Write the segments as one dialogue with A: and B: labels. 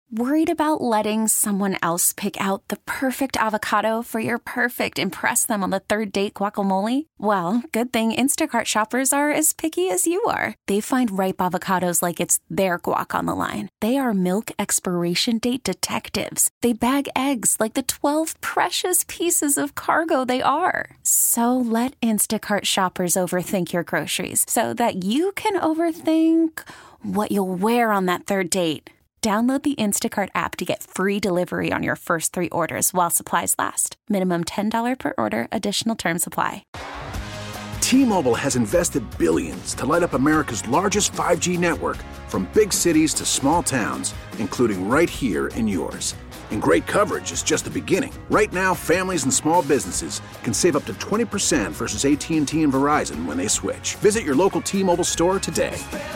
A: Worried about letting someone else pick out the perfect avocado for your perfect impress them on the third date guacamole? Well, good thing Instacart shoppers are as picky as you are. They find ripe avocados like it's their guac on the line. They are milk expiration date detectives. They bag eggs like the 12 precious pieces of cargo they are. So let Instacart shoppers overthink your groceries so that you can overthink what you'll wear on that third date. Download the Instacart app to get free delivery on your first 3 orders while supplies last. Minimum $10 per order. Additional terms apply.
B: T-Mobile has invested billions to light up America's largest 5G network, from big cities to small towns, including right here in yours. And great coverage is just the beginning. Right now, families and small businesses can save up to 20% versus AT&T and Verizon when they switch. Visit your local T-Mobile store today.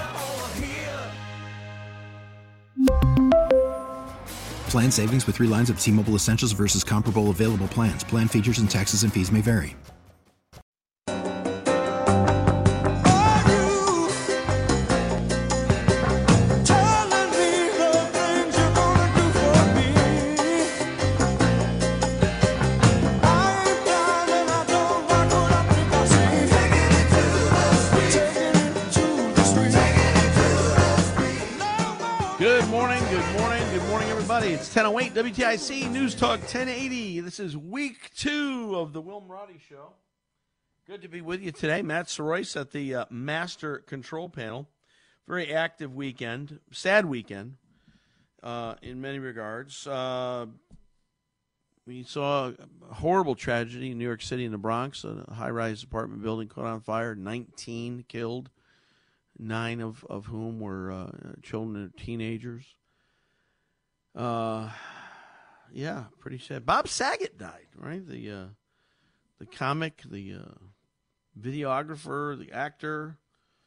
C: Plan savings with 3 lines of T-Mobile Essentials versus comparable available plans. Plan features and taxes and fees may vary.
D: It's 10:08 WTIC News Talk 1080. This is week 2 of the Will Marotti Show. Good to be with you today. Matt Soroyce at the Master Control Panel. Very active weekend, sad weekend in many regards. We saw a horrible tragedy in New York City in the Bronx. A high-rise apartment building caught on fire, 19 killed, 9 of whom were children and teenagers. Yeah, pretty sad. Bob Saget died, right? The comic, the videographer, the actor,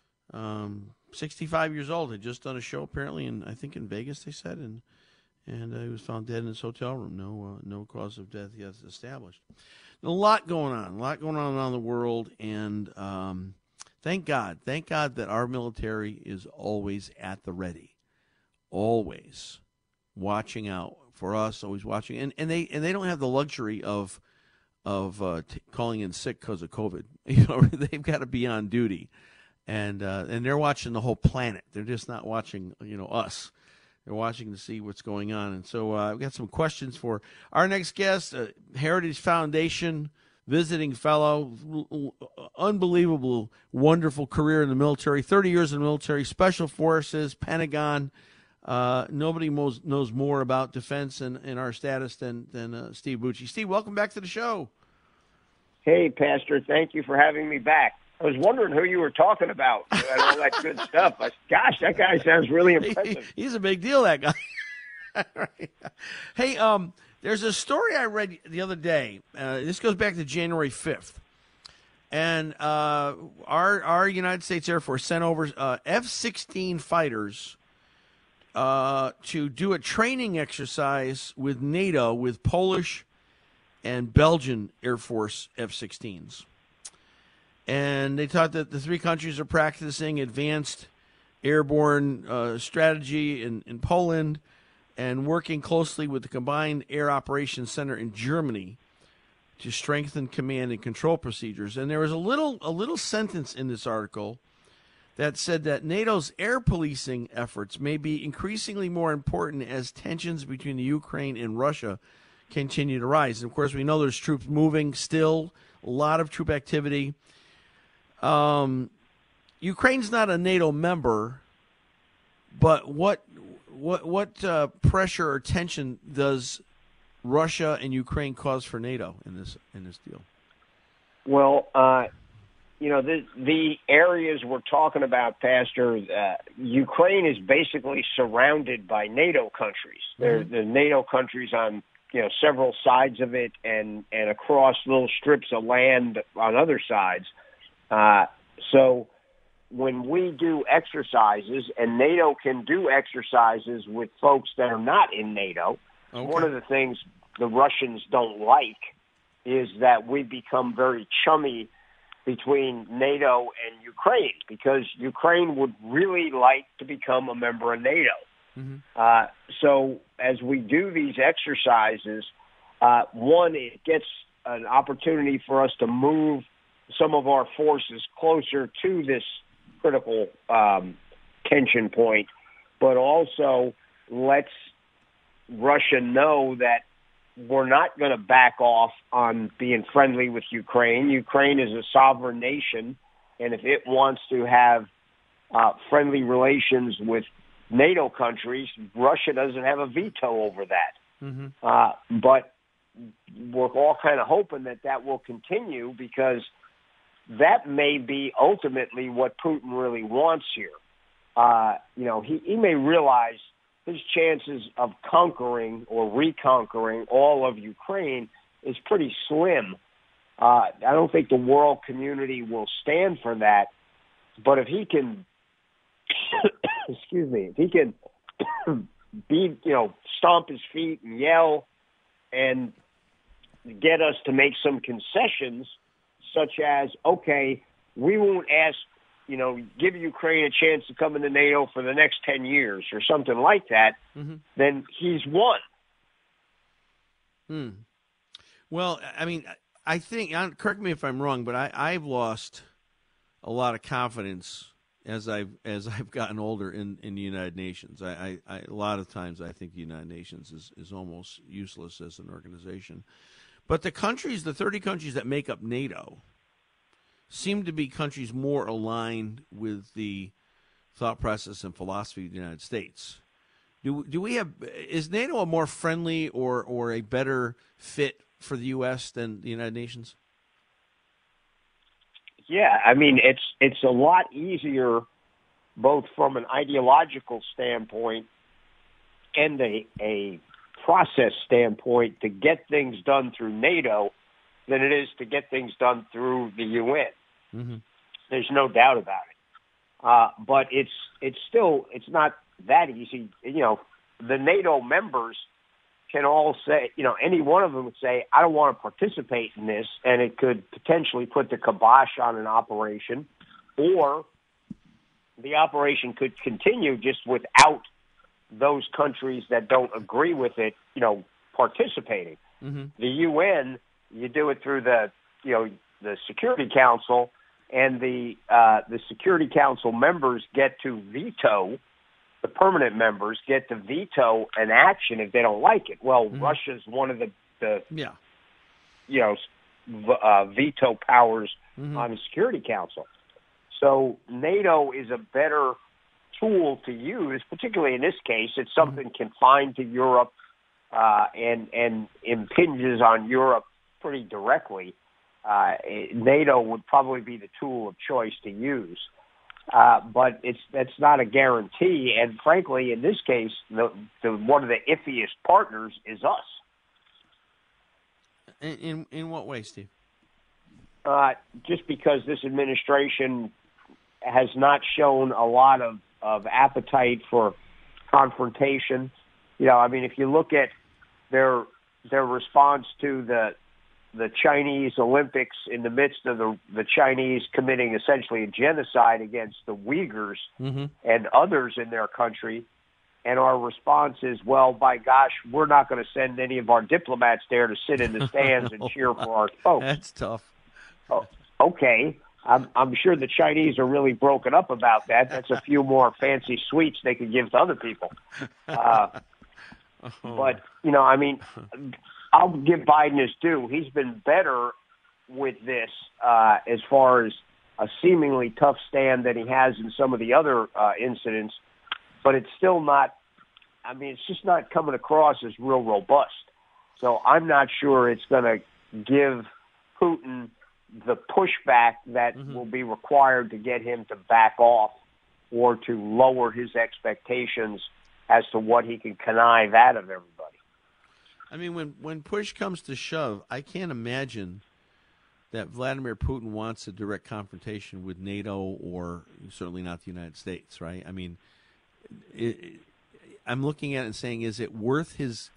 D: 65 years old. Had just done a show apparently I think in Vegas, they said, and he was found dead in his hotel room. No cause of death yet established. A lot going on around the world, and thank God that our military is always at the ready, always watching out for us, always watching, and they don't have the luxury of calling in sick because of COVID. They've got to be on duty, and they're watching the whole planet. They're just not watching us. They're watching to see what's going on. And so I've got some questions for our next guest, Heritage Foundation visiting fellow, unbelievable, wonderful career in the military, 30 years in the military, Special Forces, Pentagon. Nobody knows more about defense and our status than Steve Bucci. Steve, welcome back to the show.
E: Hey, Pastor. Thank you for having me back. I was wondering who you were talking about and all that good stuff. Gosh, that guy sounds really impressive.
D: He's a big deal, that guy. Right. Hey, there's a story I read the other day. This goes back to January 5th. And our United States Air Force sent over F-16 fighters to do a training exercise with NATO with Polish and Belgian Air Force F-16s. And they thought that the 3 countries are practicing advanced airborne strategy in Poland and working closely with the Combined Air Operations Center in Germany to strengthen command and control procedures. And there was a little sentence in this article that said that NATO's air policing efforts may be increasingly more important as tensions between the Ukraine and Russia continue to rise. And, of course, we know there's troops moving still, a lot of troop activity. Ukraine's not a NATO member, but what pressure or tension does Russia and Ukraine cause for NATO in this deal?
E: Well, the areas we're talking about, Pastor, Ukraine is basically surrounded by NATO countries.
D: Mm-hmm.
E: The NATO countries on several sides of it, and across little strips of land on other sides. So when we do exercises, and NATO can do exercises with folks that are not in NATO,
D: okay.
E: One of the things the Russians don't like is that we become very chummy between NATO and Ukraine, because Ukraine would really like to become a member of NATO. So as we do these exercises, one, it gets an opportunity for us to move some of our forces closer to this critical tension point, but also lets Russia know that we're not going to back off on being friendly with Ukraine. Ukraine is a sovereign nation, and if it wants to have friendly relations with NATO countries, Russia doesn't have a veto over that. But we're all kind of hoping that that will continue, because that may be ultimately what Putin really wants here. He may realize his chances of conquering or reconquering all of Ukraine is pretty slim. I don't think the world community will stand for that. But if he can, if he can stomp his feet and yell and get us to make some concessions, such as, okay, we won't give Ukraine a chance to come into NATO for the next 10 years or something like that, then he's won.
D: Well, I mean, I think, correct me if I'm wrong, but I've lost a lot of confidence as I've gotten older in the United Nations. A lot of times I think the United Nations is almost useless as an organization. But the 30 countries that make up NATO seem to be countries more aligned with the thought process and philosophy of the United States. Is NATO a more friendly or a better fit for the U.S. than the United Nations?
E: Yeah, I mean, it's a lot easier, both from an ideological standpoint and a process standpoint, to get things done through NATO than it is to get things done through the UN. There's no doubt about it. But it's not that easy. The NATO members can all say, any one of them would say, I don't want to participate in this, and it could potentially put the kibosh on an operation, or the operation could continue just without those countries that don't agree with it, participating. The UN, you do it through the Security Council, and the Security Council members get to veto. The permanent members get to veto an action if they don't like it. Well, Russia's one of the veto powers on the Security Council. So NATO is a better tool to use, particularly in this case. It's something confined to Europe and impinges on Europe pretty directly. NATO would probably be the tool of choice to use. But that's not a guarantee. And frankly, in this case, one of the iffiest partners is us.
D: In what way, Steve?
E: Just because this administration has not shown a lot of appetite for confrontation. If you look at their response to the Chinese Olympics, in the midst of the Chinese committing essentially a genocide against the Uyghurs and others in their country. And our response is, well, by gosh, we're not going to send any of our diplomats there to sit in the stands and cheer for our folks.
D: That's tough.
E: Oh, okay. I'm sure the Chinese are really broken up about that. That's a few more fancy sweets they could give to other people. But, I'll give Biden his due. He's been better with this as far as a seemingly tough stand than he has in some of the other incidents. But it's still not, it's just not coming across as real robust. So I'm not sure it's going to give Putin the pushback that will be required to get him to back off or to lower his expectations as to what he can connive out of everybody.
D: When push comes to shove, I can't imagine that Vladimir Putin wants a direct confrontation with NATO or certainly not the United States, right? I'm looking at it and saying, is it worth his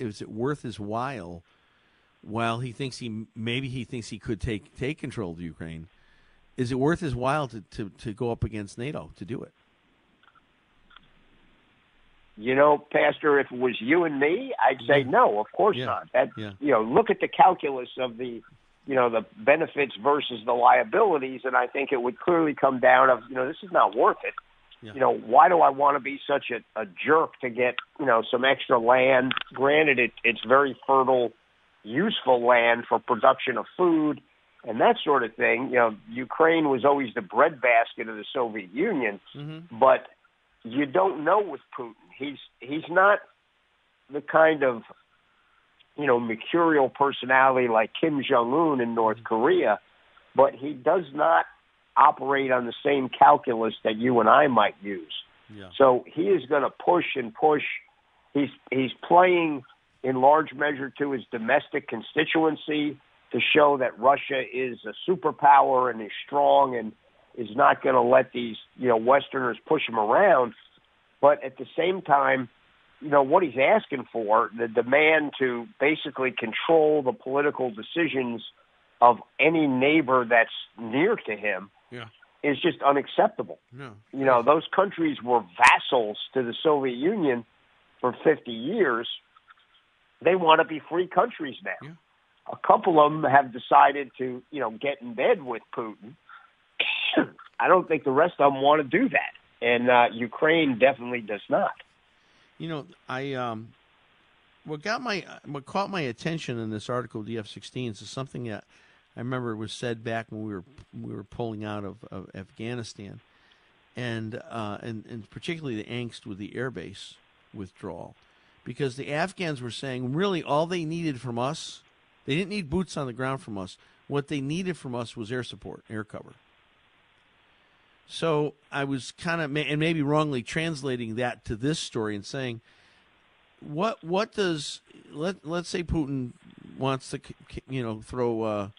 D: while he thinks he could take control of Ukraine? Is it worth his while to go up against NATO to do it?
E: Pastor, if it was you and me, I'd say no, of course not. Look at the calculus of the benefits versus the liabilities, and I think it would clearly come down of, this is not worth it. Yeah. Why do I want to be such a jerk to get, some extra land? Granted, it's very fertile, useful land for production of food and that sort of thing. Ukraine was always the breadbasket of the Soviet Union, but you don't know with Putin. He's not the kind of, mercurial personality like Kim Jong-un in North Korea, but he does not operate on the same calculus that you and I might use. Yeah. So he is going to push and push. He's playing in large measure to his domestic constituency to show that Russia is a superpower and is strong and is not going to let these, Westerners push him around. But at the same time, what he's asking for, the demand to basically control the political decisions of any neighbor that's near to him, is just unacceptable. No. Those countries were vassals to the Soviet Union for 50 years. They want to be free countries now. Yeah. A couple of them have decided to, get in bed with Putin. I don't think the rest of them want to do that. And Ukraine definitely does not.
D: What caught my attention in this article, the F-16s, is something that I remember was said back when we were pulling out of Afghanistan, and particularly the angst with the airbase withdrawal, because the Afghans were saying really all they needed from us, they didn't need boots on the ground from us. What they needed from us was air support, air cover. So I was kind of, and maybe wrongly translating that to this story and saying, what does, let's say Putin wants to, throw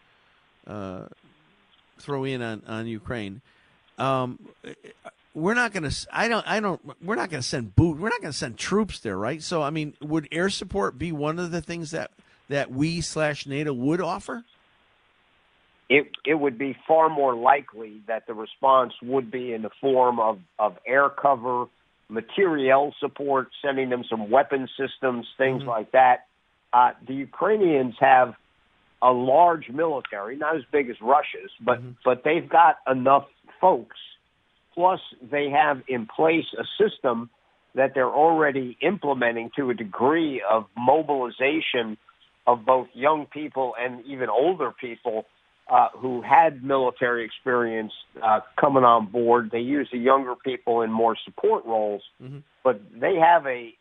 D: in on Ukraine. We're not going to, we're not going to send we're not going to send troops there, right? So, I mean, would air support be one of the things that we/NATO would offer?
E: It would be far more likely that the response would be in the form of air cover, materiel support, sending them some weapon systems, things like that. The Ukrainians have a large military, not as big as Russia's, but they've got enough folks. Plus, they have in place a system that they're already implementing to a degree of mobilization of both young people and even older people who had military experience coming on board. They use the younger people in more support roles, but they have a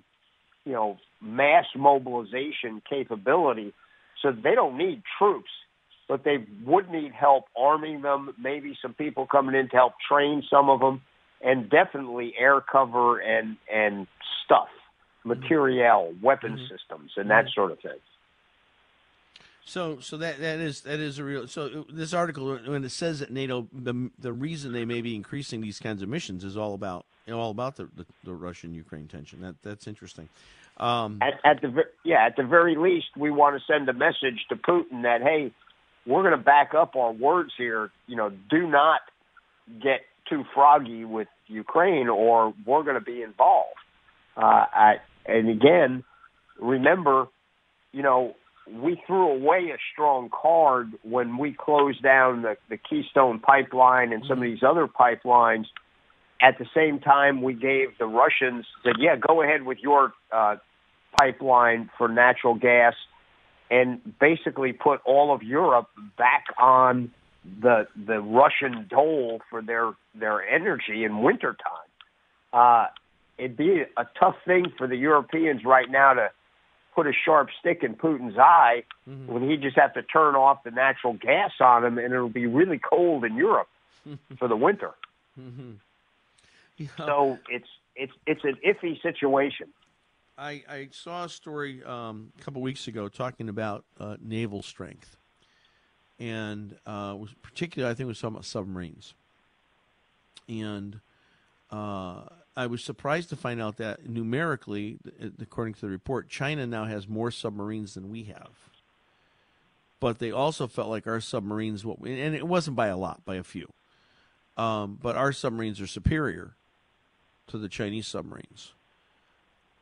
E: mass mobilization capability, so they don't need troops, but they would need help arming them, maybe some people coming in to help train some of them, and definitely air cover and stuff, materiel, weapon systems, and that sort of thing.
D: So that is a real. So this article, when it says that NATO, the reason they may be increasing these kinds of missions is all about the Russian-Ukraine tension. That's interesting.
E: At the very least, we want to send a message to Putin that, hey, we're going to back up our words here. Do not get too froggy with Ukraine, or we're going to be involved. And again, remember, we threw away a strong card when we closed down the Keystone Pipeline and some of these other pipelines. At the same time, we gave the Russians, said, yeah, go ahead with your pipeline for natural gas, and basically put all of Europe back on the Russian dole for their energy in wintertime. It'd be a tough thing for the Europeans right now to put a sharp stick in Putin's eye when he just have to turn off the natural gas on him, and it'll be really cold in Europe for the winter. Yeah. So it's an iffy situation.
D: I saw a story a couple weeks ago talking about naval strength, and was particularly, I think it was talking about submarines. And I was surprised to find out that numerically, according to the report, China now has more submarines than we have. But they also felt like our submarines, and it wasn't by a lot, by a few, but our submarines are superior to the Chinese submarines.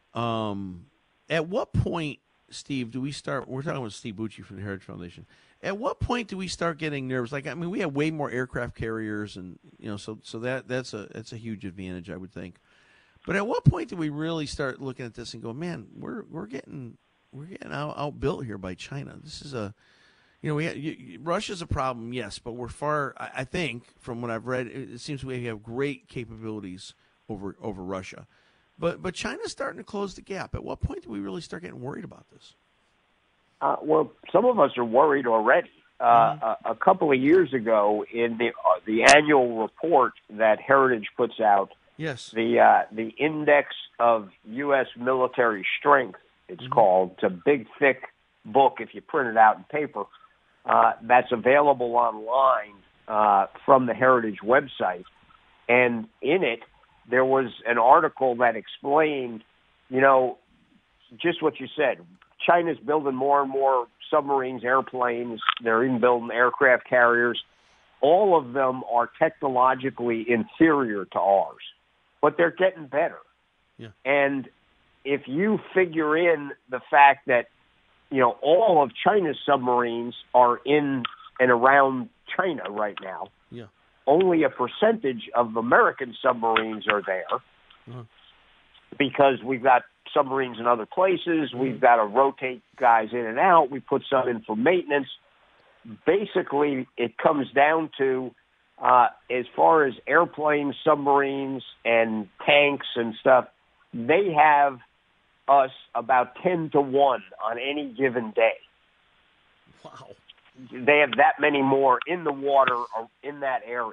D: At what point, Steve, do we start? We're talking with Steve Bucci from the Heritage Foundation. At what point do we start getting nervous? Like, I mean, we have way more aircraft carriers, and so that's a huge advantage, I would think. But at what point do we really start looking at this and go, man, we're getting outbuilt here by China? This is Russia's a problem, yes, but we're far. I think from what I've read, it seems we have great capabilities over Russia. But China's starting to close the gap. At what point do we really start getting worried about this?
E: Well, some of us are worried already. A couple of years ago, in the annual report that Heritage puts out,
D: yes,
E: the index of U.S. military strength, it's called. It's a big, thick book if you print it out in paper. That's available online from the Heritage website, and in it, there was an article that explained, just what you said. China's building more and more submarines, airplanes. They're even building aircraft carriers. All of them are technologically inferior to ours, but they're getting better.
D: Yeah.
E: And if you figure in the fact that, all of China's submarines are in and around China right now,
D: yeah,
E: only a percentage of American submarines are there because we've got submarines in other places. We've got to rotate guys in and out. We put some in for maintenance. Basically, it comes down to, as far as airplanes, submarines, and tanks and stuff, they have us about 10 to 1 on any given day.
D: Wow.
E: They have that many more in the water or in that area.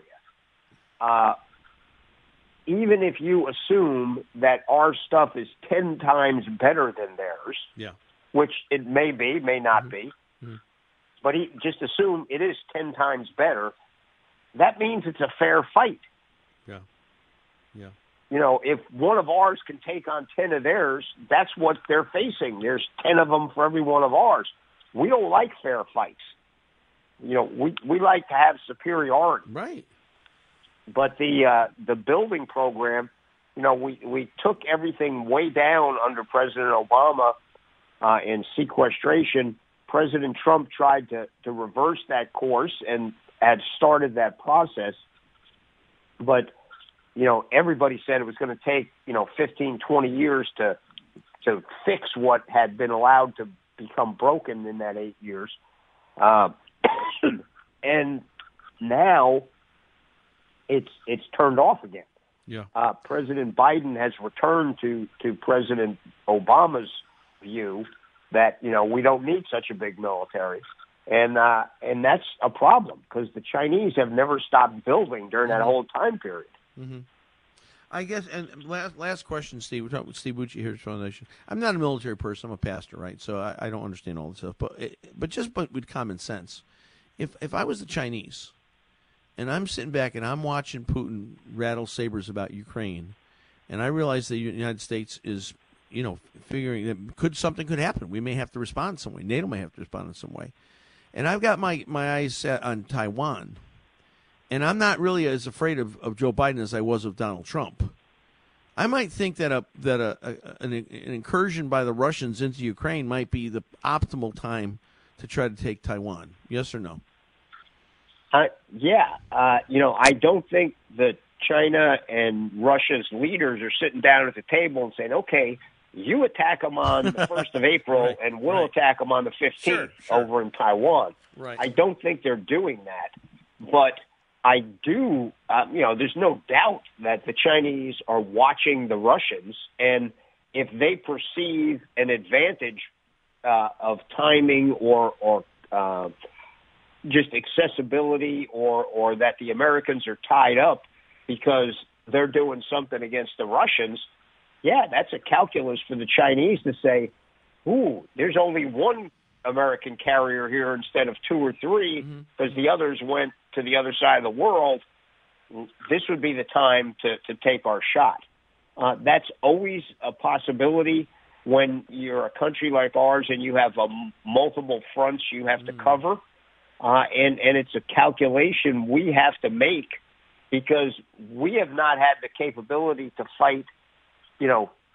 E: Even if you assume that our stuff is 10 times better than theirs,
D: yeah,
E: which it may be, may not be, but just assume it is 10 times better, that means it's a fair fight.
D: Yeah, yeah.
E: If one of ours can take on 10 of theirs, that's what they're facing. There's 10 of them for every one of ours. We don't like fair fights. We like to have superiority.
D: Right.
E: But the building program, we took everything way down under President Obama in sequestration. President Trump tried to reverse that course and had started that process. But, everybody said it was going to take, 15, 20 years to fix what had been allowed to become broken in that 8 years. And now it's turned off again.
D: Yeah.
E: President Biden has returned to President Obama's view that, we don't need such a big military. And that's a problem because the Chinese have never stopped building during that whole time period.
D: Mm-hmm. I guess, and last question, Steve. We're talking with Steve Bucci here at Foundation. I'm not a military person. I'm a pastor, right? So I don't understand all this stuff. But with common sense, if I was the Chinese, and I'm sitting back and I'm watching Putin rattle sabers about Ukraine, and I realize the United States is, figuring that something could happen. We may have to respond in some way. NATO may have to respond in some way. And I've got my eyes set on Taiwan. And I'm not really as afraid of Joe Biden as I was of Donald Trump. I might think that an incursion by the Russians into Ukraine might be the optimal time to try to take Taiwan. Yes or no?
E: Yeah. I don't think that China and Russia's leaders are sitting down at the table and saying, okay, you attack them on the 1st of April
D: right,
E: and we'll attack them on the 15th
D: sure.
E: over in Taiwan.
D: Right.
E: I don't think they're doing that. But I do, there's no doubt that the Chinese are watching the Russians, and if they perceive an advantage of timing or just accessibility or that the Americans are tied up because they're doing something against the Russians, yeah, that's a calculus for the Chinese to say, ooh, there's only one American carrier here instead of 2 or 3 because the others went to the other side of the world. This would be the time to take our shot. That's always a possibility when you're a country like ours and you have multiple fronts you have to cover. And it's a calculation we have to make because we have not had the capability to fight,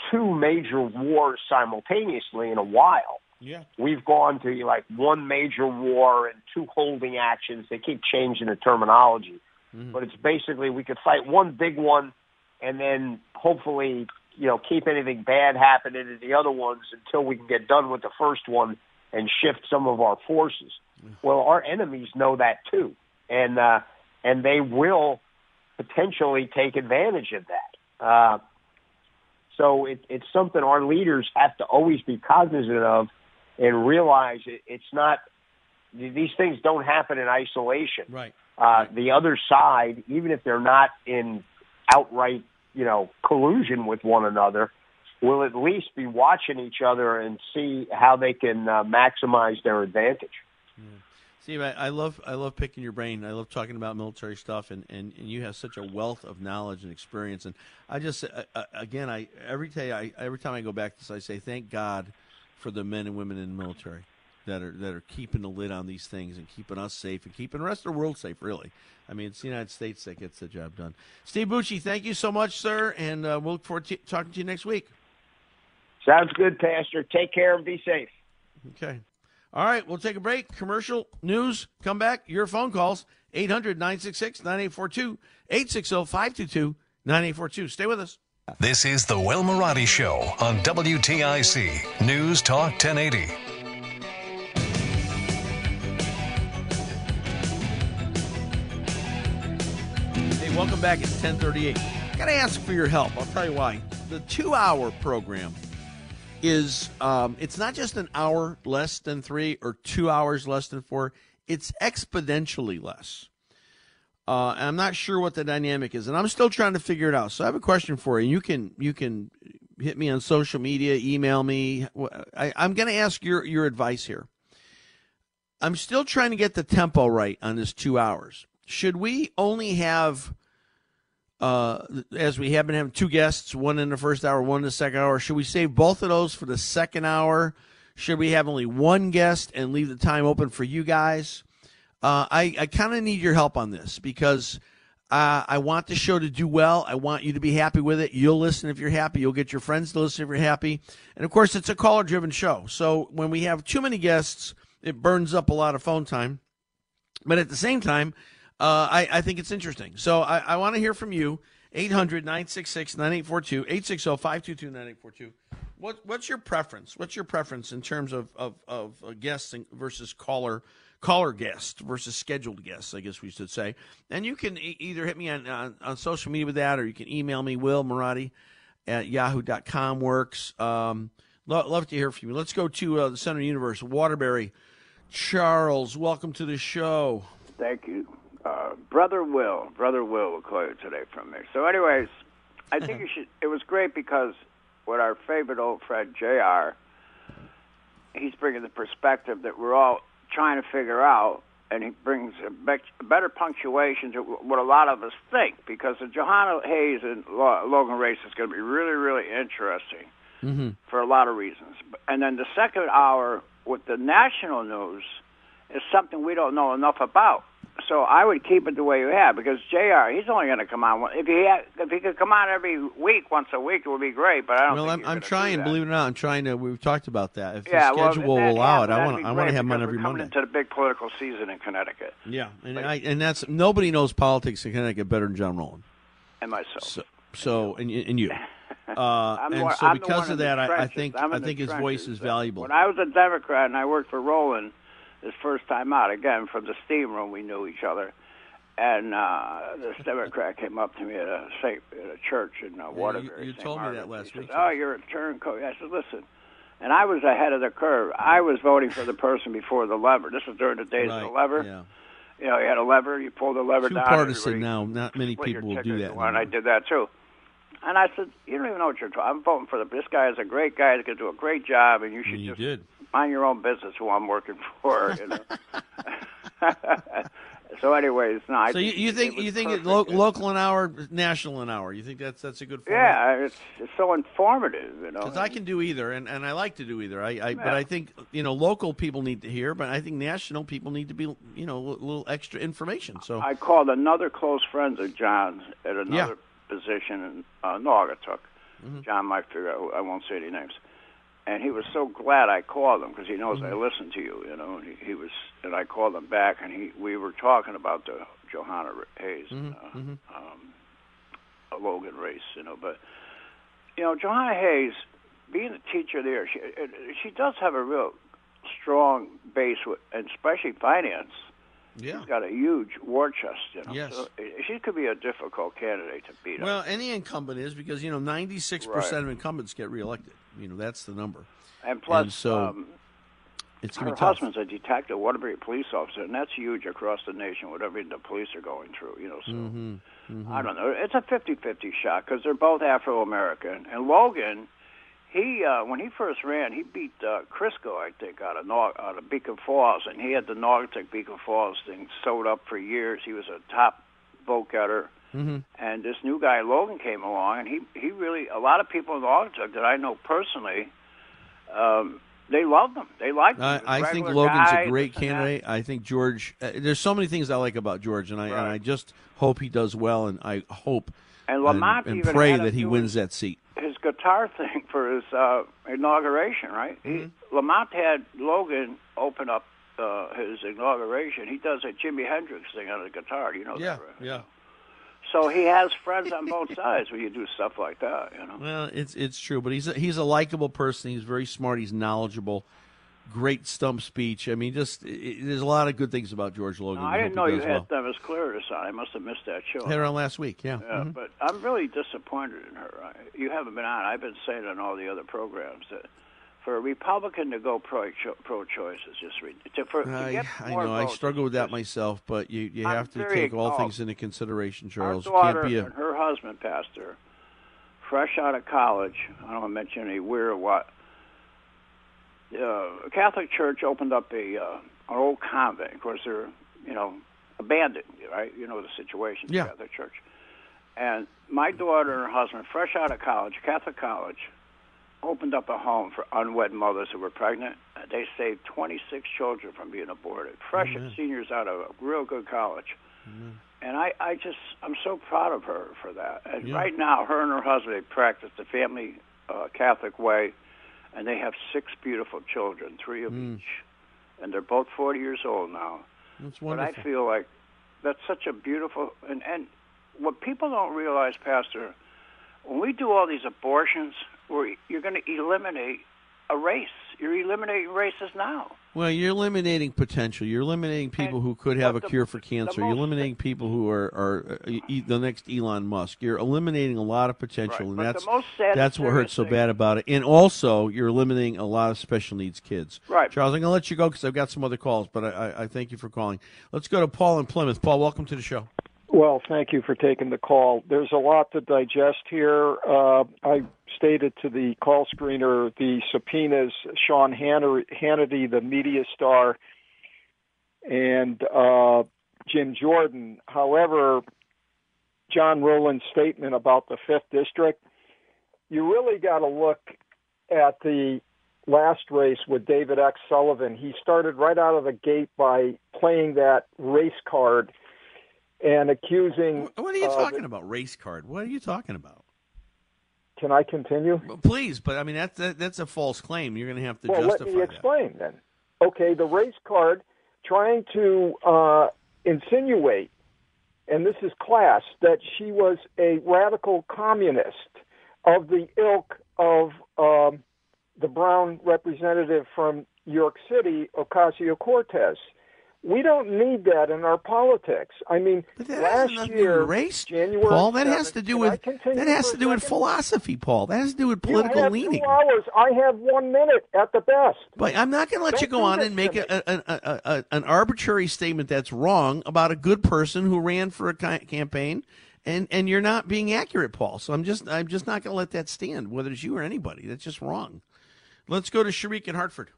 E: two major wars simultaneously in a while.
D: Yeah.
E: We've gone to like one major war and two holding actions. They keep changing the terminology. But it's basically we could fight one big one and then hopefully, keep anything bad happening in the other ones until we can get done with the first one and shift some of our forces. Well, our enemies know that too. And they will potentially take advantage of that. So it's something our leaders have to always be cognizant of and realize it's not, these things don't happen in isolation.
D: Right.
E: The other side, even if they're not in outright, collusion with one another, will at least be watching each other and see how they can maximize their advantage.
D: Yeah. Steve, I love picking your brain. I love talking about military stuff, and you have such a wealth of knowledge and experience. And I just, again, every time I go back to this, I say thank God for the men and women in the military that are keeping the lid on these things and keeping us safe and keeping the rest of the world safe, really. I mean, it's the United States that gets the job done. Steve Bucci, thank you so much, sir, and we'll look forward to talking to you next week.
E: Sounds good, Pastor. Take care and be safe.
D: Okay. All right, we'll take a break. Commercial, news, come back. Your phone calls, 800-966-9842, 860-522-9842. Stay with us.
F: This is the Will Marotti Show on WTIC News Talk 1080.
D: Hey, welcome back at 10:38. I got to ask for your help. I'll tell you why. The 2-hour program is, it's not just an hour less than 3 or 2 hours less than 4. It's exponentially less. And I'm not sure what the dynamic is, and I'm still trying to figure it out. So I have a question for you. You can hit me on social media, email me. I'm going to ask your advice here. I'm still trying to get the tempo right on this 2 hours. Should we only have, as we have been having, 2 guests, one in the first hour, one in the second hour? Should we save both of those for the second hour? Should we have only one guest and leave the time open for you guys? I kind of need your help on this because I want the show to do well. I want you to be happy with it. You'll listen if you're happy. You'll get your friends to listen if you're happy. And, of course, it's a caller-driven show. So when we have too many guests, it burns up a lot of phone time. But at the same time, I think it's interesting. So I want to hear from you, 800-966-9842, 860-522-9842. What's your preference? What's your preference in terms of guests versus caller guest versus scheduled guests, I guess we should say. And you can either hit me on social media with that, or you can email me, willmarotti@yahoo.com works. Love to hear from you. Let's go to the Center Universe, Waterbury. Charles, welcome to the show.
G: Thank you. Brother Will will call you today from me. So anyways, I think you should. It was great because with our favorite old friend, JR, he's bringing the perspective that we're all trying to figure out, and he brings a better punctuation to what a lot of us think, because the Johanna Hayes and Logan race is going to be really, really interesting for a lot of reasons. And then the second hour with the national news is something we don't know enough about. So I would keep it the way you have, because JR, he's only going to come on if he could come on every week, once a week, it would be great. But I don't. Well,
D: I'm trying. Believe it or not, I'm trying to. We've talked about that. If the schedule will allow it, I want to have him on every Monday.
G: Coming into the big political season in Connecticut.
D: Yeah, and that's nobody knows politics in Connecticut better than John Rowland
G: and myself.
D: So and you. So because of that, I think his voice is valuable.
G: When I was a Democrat and I worked for Rowland, this first time out, again, from the steam room, we knew each other. And this Democrat came up to me at a church in Waterbury.
D: You told me that last week.
G: Oh, you're a turncoat. I said, listen. And I was ahead of the curve. I was voting for the person before the lever. This was during the days of the lever.
D: Yeah.
G: You know, you had a lever, you pulled the lever down.
D: Too partisan now. Not many people will do that.
G: And I did that, too. And I said, you don't even know what you're talking about. I'm voting for this guy is a great guy. He's going to do a great job, and you should mind your own business who I'm working for. You know. So, anyways, no.
D: So you think it's local an hour, national an hour? You think that's a good format?
G: Yeah, it's so informative, you know.
D: Because I can do either, and I like to do either. But I think local people need to hear, but I think national people need to be a little extra information. So
G: I called another close friend of John's at another position in Naugatuck. John might figure out. I won't say any names. And he was so glad I called him because he knows I listen to you, you know. And he was, and I called him back, and we were talking about the Johanna Hayes, Logan race, you know. But you know, Johanna Hayes, being a teacher there, she does have a real strong base, and especially finance.
D: Yeah.
G: She's got a huge war chest, you know.
D: Yes.
G: So she could be a difficult candidate to beat.
D: Well, any incumbent is because, 96% of incumbents get reelected. That's the number.
G: And plus,
D: and so it's going to
G: her
D: be tough.
G: husband's a detective, Waterbury police officer, and that's huge across the nation, whatever the police are going through, So I don't know. It's a 50-50 shot because they're both Afro-American. And Logan, he when he first ran, he beat Crisco, I think, out of Beacon Falls, and he had the Naugatuck Beacon Falls thing sewed up for years. He was a top vote getter. And this new guy, Logan, came along, and he really, a lot of people in Naugatuck that I know personally, they loved him. They liked him.
D: I think Logan's a great candidate. I think George, there's so many things I like about George, and I just hope he does well, and I hope
G: and Lamont
D: and
G: even
D: pray that he wins that seat.
G: His guitar thing for his inauguration, right? Lamont had Logan open up his inauguration. He does a Jimi Hendrix thing on the guitar. You know that, right?
D: Yeah.
G: So he has friends on both sides when you do stuff like that, you know.
D: Well, it's true, but he's a likable person. He's very smart. He's knowledgeable. Great stump speech. I mean, there's a lot of good things about George Logan.
G: No, I didn't know you had Dennis Clearis on. I must have missed that show.
D: Had her on last week, yeah.
G: But I'm really disappointed in her. You haven't been on. I've been saying on all the other programs that for a Republican to go pro-choice is just ridiculous.
D: I know. I struggle with that myself, but you have to take all things into consideration, Charles.
G: Our daughter and her husband, pastor, fresh out of college. I don't want to mention any where or what. A Catholic Church opened up an old convent. Of course, they're abandoned, right? You know the situation.
D: Yeah.
G: Catholic Church. And my daughter and her husband, fresh out of college, Catholic college, opened up a home for unwed mothers who were pregnant. They saved 26 children from being aborted. Fresh seniors out of a real good college. And I'm so proud of her for that. And right now, her and her husband, they practice the family Catholic way, and they have 6 beautiful children, 3 of each. And they're both 40 years old now.
D: That's wonderful.
G: But I feel like that's such a beautiful... And what people don't realize, Pastor, when we do all these abortions, you're going to eliminate a race. You're eliminating races now.
D: Well, you're eliminating potential. You're eliminating people who could have a cure for cancer. You're eliminating people who are the next Elon Musk. You're eliminating a lot of potential,
G: right.
D: And that's what hurts so bad about it. And also, you're eliminating a lot of special needs kids.
G: Right.
D: Charles, I'm going to let you go because I've got some other calls, but I thank you for calling. Let's go to Paul in Plymouth. Paul, welcome to the show.
H: Well, thank you for taking the call. There's a lot to digest here. I stated to the call screener the subpoenas, Sean Hannity, the media star, and Jim Jordan. However, John Rowland's statement about the 5th District, you really got to look at the last race with David X. Sullivan. He started right out of the gate by playing that race card and accusing...
D: What are you talking about, race card? What are you talking about?
H: Can I continue?
D: Well, please, but I mean, that's a false claim. You're going to have to justify that.
H: Well, let me explain then. Okay, the race card trying to insinuate, and this is class, that she was a radical communist of the ilk of the Brown representative from York City, Ocasio-Cortez. We don't need that in our politics. I mean, last year,
D: race,
H: January
D: Paul, that
H: 7th,
D: has to do with philosophy, Paul. That has to do with political leaning.
H: You have 2 hours. I have 1 minute at the best.
D: But I'm not going to let you go on and make an arbitrary statement that's wrong about a good person who ran for a campaign, and you're not being accurate, Paul. So I'm just not going to let that stand, whether it's you or anybody. That's just wrong. Let's go to Sharik in Hartford.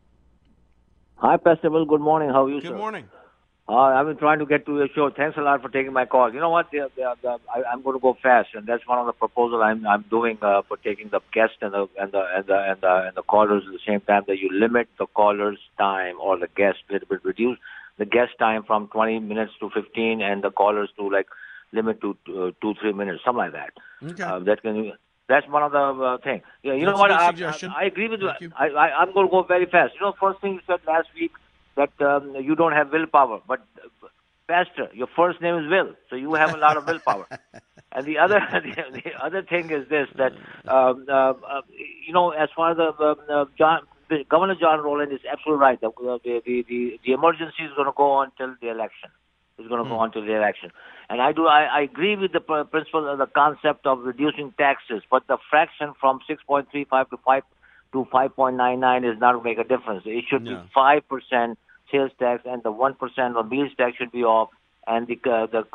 I: Hi, Pastor Bill. Good morning. How are you, sir?
D: Good morning.
I: I've been trying to get to your show. Thanks a lot for taking my call. You know what? I'm going to go fast, and that's one of the proposals I'm doing for taking the guest and the callers at the same time. That you limit the callers' time or the guest a little bit, reduce the guest time from 20 minutes to 15, and the callers to limit to 2-3 minutes, something like that.
D: Okay.
I: That's one of the things. Yeah, you know what? I agree with you. I'm going to go very fast. You know, first thing you said last week that you don't have willpower, but Pastor, your first name is Will, so you have a lot of willpower. And the other thing is this, that you know, as far as Governor John Rowland is absolutely right. The emergency is going to go on till the election. It's going to go on till the election. And I agree with the principle of the concept of reducing taxes, but the fraction from 6.35 to 5.99 is not going to make a difference. It should be 5% sales tax, and the 1% on meals tax should be off, and the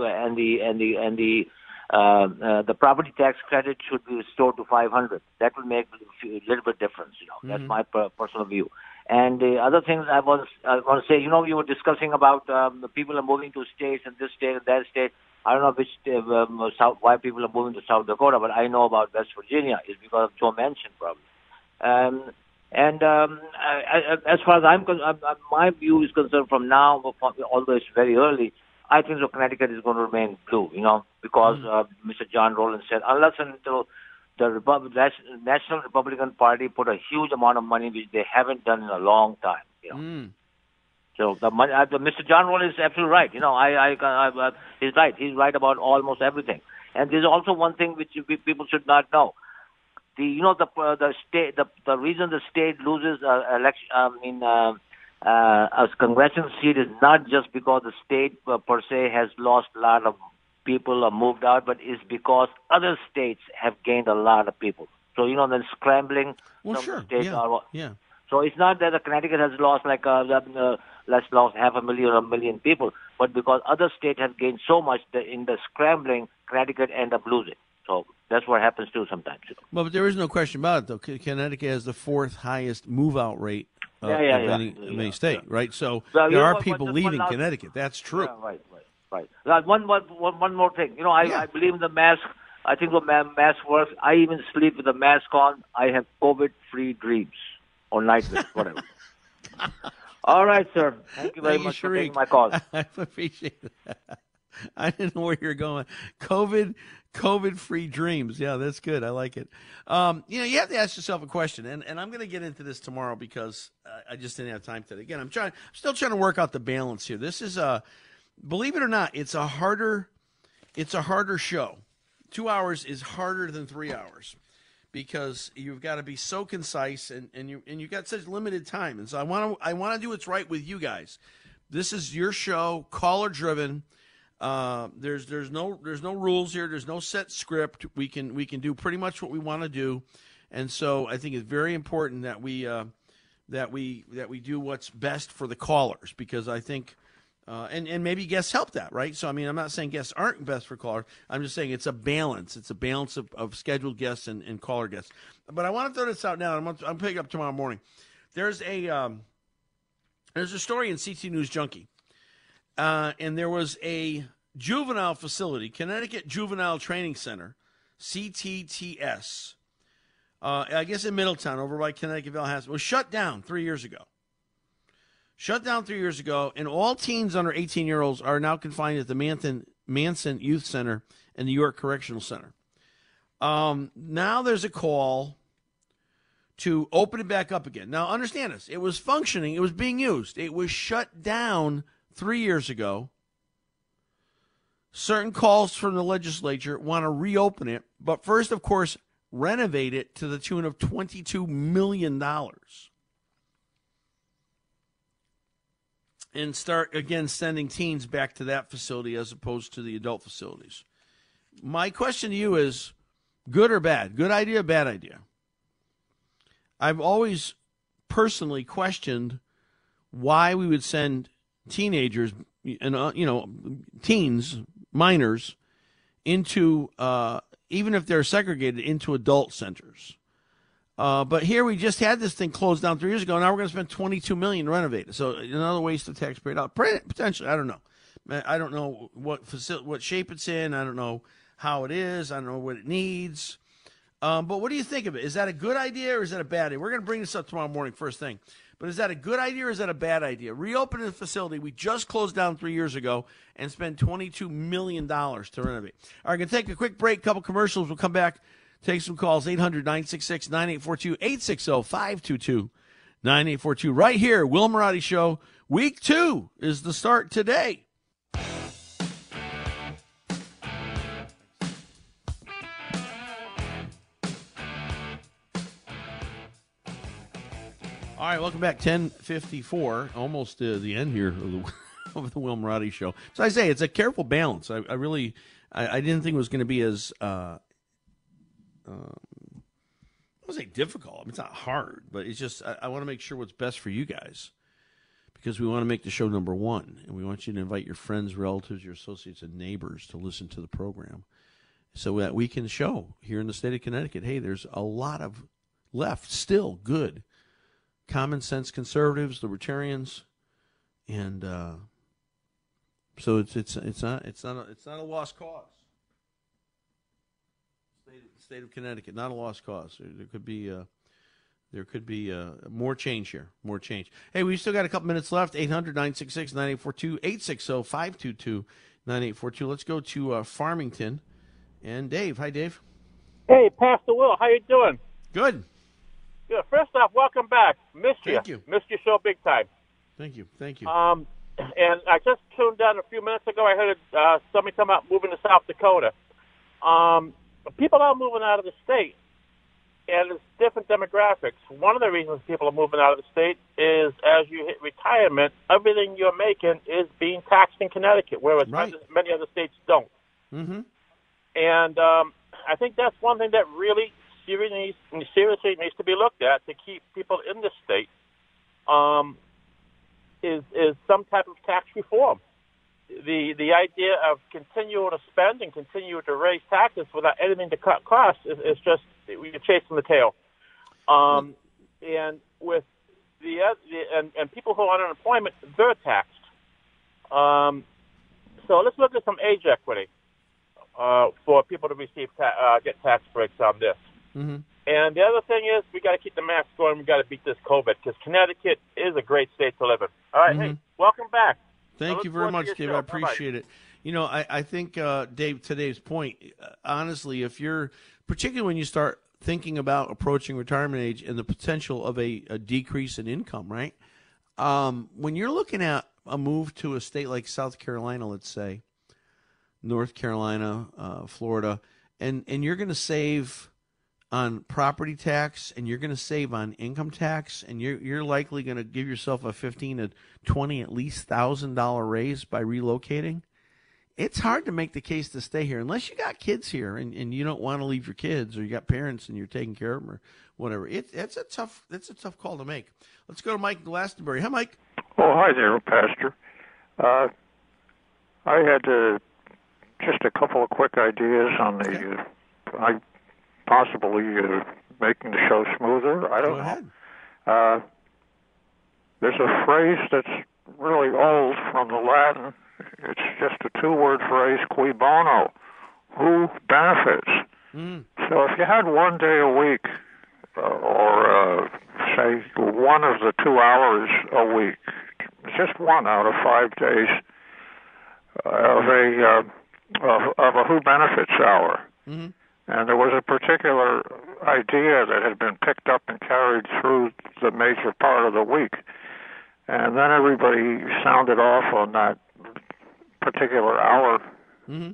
I: property tax credit should be restored to 500. That will make a little bit difference. You know, that's my personal view. And the other things I want to say, you know, you were discussing about the people are moving to states and this state and that state. I don't know which why people are moving to South Dakota, but I know about West Virginia. It's because of Joe Manchin, probably. As far as my view is concerned, from now, although it's very early, I think Connecticut is going to remain blue. You know, because Mr. John Rowland said, unless and until the National Republican Party put a huge amount of money, which they haven't done in a long time. You know. So the money, Mr. John Rowland is absolutely right. You know, he's right. He's right about almost everything. And there's also one thing which people should not know. The state, the reason the state loses a congressional seat is not just because the state per se has lost a lot of people or moved out, but it's because other states have gained a lot of people. So, you know, then scrambling from the states are. So it's not that Connecticut has lost lost 500,000 or 1 million people, but because other states have gained so much that in the scrambling, Connecticut end up losing. So that's what happens too sometimes. You know.
D: Well, but there is no question about it, though. Connecticut has the 4th highest move-out rate of any state, right? So there are people leaving Connecticut. That's true.
I: Yeah, right. One more thing. You know, I believe in the mask. I think the mask works. I even sleep with the mask on. I have COVID-free dreams or nightmares, whatever. All right, sir. Thank you very much for taking my call.
D: I appreciate that. I didn't know where you're going. COVID-free dreams. Yeah, that's good. I like it. You know, you have to ask yourself a question, and I'm going to get into this tomorrow because I just didn't have time today. Again, I'm still trying to work out the balance here. This is believe it or not, it's a harder show. 2 hours is harder than 3 hours because you've got to be so concise and you've got such limited time. And so I want to do what's right with you guys. This is your show, caller driven. There's no rules here. There's no set script. We can do pretty much what we want to do, and so I think it's very important that we do what's best for the callers, because I think and maybe guests help that, right? So I mean, I'm not saying guests aren't best for callers. I'm just saying it's a balance. It's a balance of scheduled guests and caller guests. But I want to throw this out now. I'm picking up tomorrow morning. There's a story in CT News Junkie. And there was a juvenile facility, Connecticut Juvenile Training Center, CTTS, I guess in Middletown, over by Connecticut Valley Hospital, was shut down 3 years ago. And all teens under 18-year-olds are now confined at the Manson Youth Center and the York Correctional Center. Now there's a call to open it back up again. Now, understand this. It was functioning. It was being used. It was shut down 3 years ago. Certain calls from the legislature want to reopen it, but first, of course, renovate it to the tune of $22 million. And start, again, sending teens back to that facility as opposed to the adult facilities. My question to you is, good or bad? Good idea, bad idea? I've always personally questioned why we would send teenagers and teens, minors, into even if they're segregated, into adult centers. But here we just had this thing closed down 3 years ago. Now we're going to spend $22 million to renovate it. So another waste of taxpayer dollars. Potentially, I don't know. I don't know what shape it's in. I don't know how it is. I don't know what it needs. But what do you think of it? Is that a good idea or is that a bad idea? We're going to bring this up tomorrow morning, first thing. But is that a good idea or is that a bad idea? Reopening the facility we just closed down 3 years ago and spend $22 million to renovate. All right, going to take a quick break, couple commercials. We'll come back, Take some calls, 800-966-9842, 860-522-9842. Right here, Will Marotti Show. Week 2 is the start today. All right, welcome back. 10:54, almost the end here of the Will Marotti Show. So I say it's a careful balance. I really didn't think it was going to be as I won't say difficult. I mean, it's not hard, but it's just I want to make sure what's best for you guys, because we want to make the show number one, and we want you to invite your friends, relatives, your associates, and neighbors to listen to the program, so that we can show here in the state of Connecticut, hey, there's a lot of left still good common sense conservatives, libertarians, and so it's not a lost cause. State of Connecticut, not a lost cause. There could be more change here, more change. Hey, we still got a couple minutes left. 800-966-9842, 860-522-9842. Let's go to Farmington and Dave. Hi, Dave.
J: Hey, Pastor Will, how you doing?
D: Good.
J: Good. First off, welcome back. Missed you.
D: Thank you.
J: Missed your show big time.
D: Thank you.
J: And I just tuned in a few minutes ago. I heard somebody come out moving to South Dakota. People are moving out of the state, and it's different demographics. One of the reasons people are moving out of the state is as you hit retirement, everything you're making is being taxed in Connecticut, whereas many other states don't.
D: Mm-hmm.
J: And I think that's one thing that really seriously needs to be looked at to keep people in the state. Is some type of tax reform. The idea of continuing to spend and continue to raise taxes without anything to cut costs is just you're chasing the tail. And with and people who are on unemployment, they're taxed. So let's look at some age equity for people to receive get tax breaks on this.
D: Mm-hmm.
J: And the other thing is we got to keep the masks going. We got to beat this COVID because Connecticut is a great state to live in. All right, Hey, welcome back.
D: Thank you very much, Dave. I appreciate it. You know, I think, Dave, to Dave's point, honestly, if you're, particularly when you start thinking about approaching retirement age and the potential of a decrease in income, right? When you're looking at a move to a state like South Carolina, let's say, North Carolina, Florida, and you're going to save on property tax, and you're going to save on income tax, and you're likely going to give yourself a $15,000 to $20,000 at least $1,000 raise by relocating. It's hard to make the case to stay here unless you got kids here and you don't want to leave your kids, or you got parents and you're taking care of them or whatever. It's a tough call to make. Let's go to Mike in Glastonbury. Hi, Mike.
K: Oh, hi there, Pastor. I had just a couple of quick ideas on the possibly making the show smoother. I don't know. There's a phrase that's really old from the Latin. It's just a two-word phrase, cui bono, who benefits. So if you had 1 day a week, or say 1 of the 2 hours a week, just 1 out of 5 days of a who benefits hour.
D: Mm-hmm.
K: And there was a particular idea that had been picked up and carried through the major part of the week. And then everybody sounded off on that particular hour.
D: Mm-hmm.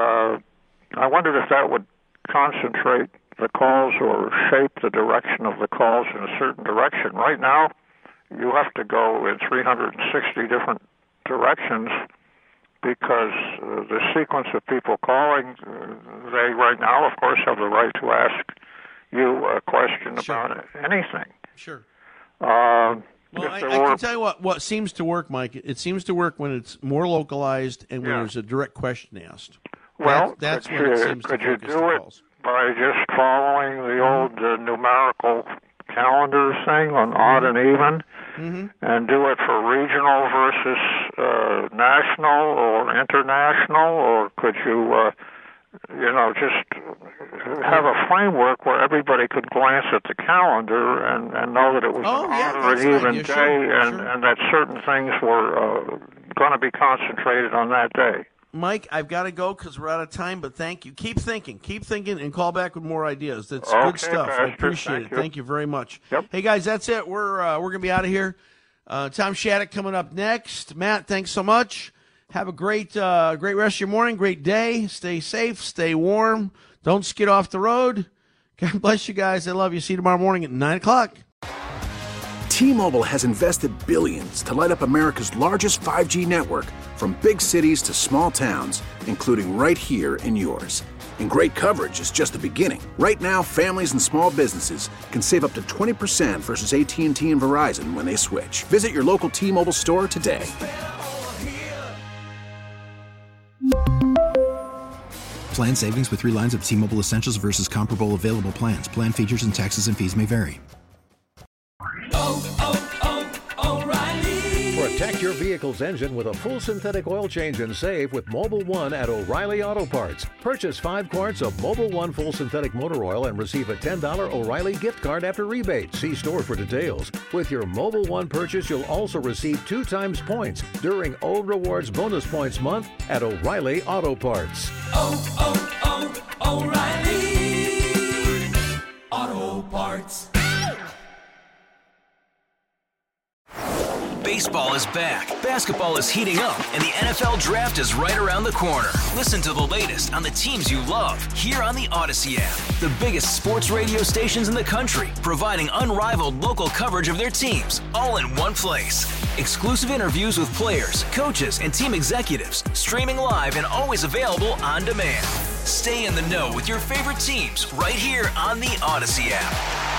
K: I wondered if that would concentrate the calls or shape the direction of the calls in a certain direction. Right now, you have to go in 360 different directions because the sequence of people calling, they right now, of course, have the right to ask you a question about anything.
D: Sure. Well, I can tell you what seems to work, Mike. It seems to work when it's more localized and when there's a direct question asked.
K: Well,
D: that's when it seems to focus
K: could you do
D: the
K: it
D: calls.
K: by just following the old numerical calendar thing on odd and even, and do it for regional versus national or international, or could you, just have a framework where everybody could glance at the calendar and know that it was an odd or an even day, and that certain things were going to be concentrated on that day?
D: Mike, I've got to go because we're out of time, but thank you. Keep thinking, and call back with more ideas. That's good stuff.
K: Pastor.
D: I appreciate it. Thank you very much.
K: Yep.
D: Hey, guys, that's it. We're going to be out of here. Tom Shattuck coming up next. Matt, thanks so much. Have a great rest of your morning, great day. Stay safe, stay warm. Don't skid off the road. God bless you guys. I love you. See you tomorrow morning at 9 o'clock.
B: T-Mobile has invested billions to light up America's largest 5G network, from big cities to small towns, including right here in yours. And great coverage is just the beginning. Right now, families and small businesses can save up to 20% versus AT&T and Verizon when they switch. Visit your local T-Mobile store today.
C: Plan savings with 3 lines of T-Mobile Essentials versus comparable available plans. Plan features and taxes and fees may vary.
L: Protect your vehicle's engine with a full synthetic oil change and save with Mobil 1 at O'Reilly Auto Parts. Purchase 5 quarts of Mobil 1 full synthetic motor oil and receive a $10 O'Reilly gift card after rebate. See store for details. With your Mobil 1 purchase, you'll also receive 2 times points during O Rewards Bonus Points Month at O'Reilly Auto Parts.
M: O'Reilly Auto Parts.
N: Baseball is back, basketball is heating up, and the NFL Draft is right around the corner. Listen to the latest on the teams you love here on the Odyssey app. The biggest sports radio stations in the country, providing unrivaled local coverage of their teams, all in one place. Exclusive interviews with players, coaches, and team executives, streaming live and always available on demand. Stay in the know with your favorite teams right here on the Odyssey app.